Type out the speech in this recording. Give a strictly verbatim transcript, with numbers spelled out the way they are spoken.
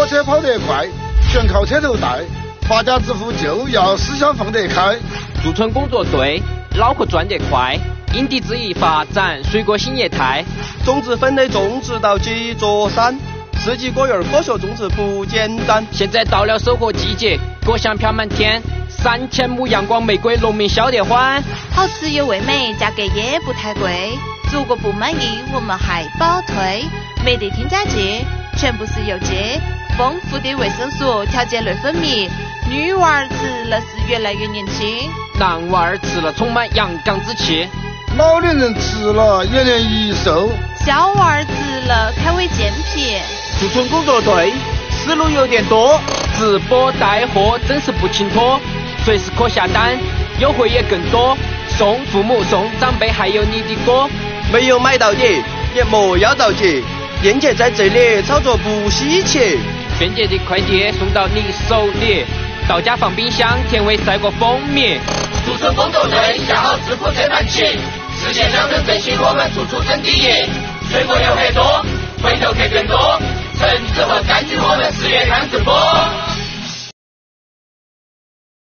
火车跑得快，全靠车头带，发家致富就要思想放得开。 驻村工作对，脑壳转得快，因地制宜发展水果新业态。 种子分类种植到几座山，四季果园科学种植不简单。 现在到了收获季节，果香飘满天，三千亩阳光玫瑰农民笑得欢。 好吃又味美，价格也不太贵。如果不满意，我们还保退，没得添加剂，全部是有机，丰富的维生素调节内分泌，女娃儿吃了是越来越年轻， 男娃儿吃了充满阳刚之气， 老年人吃了延年益寿， 小娃儿吃了开胃健脾。 驻村工作队思路有点多， 直播带货真是不请托，随时可下单，优惠也更多，送父母送长辈还有你的歌。 没有买到的也莫要着急，链接在这里，操作不稀奇。 便捷的快递送到你手里，到家放冰箱，甜味赛过蜂蜜。 驻村工作队下好致富这盘棋，实现两人振兴，我们处处争第一。水果有很多，回头客更多，橙子和柑橘我们十月开直播。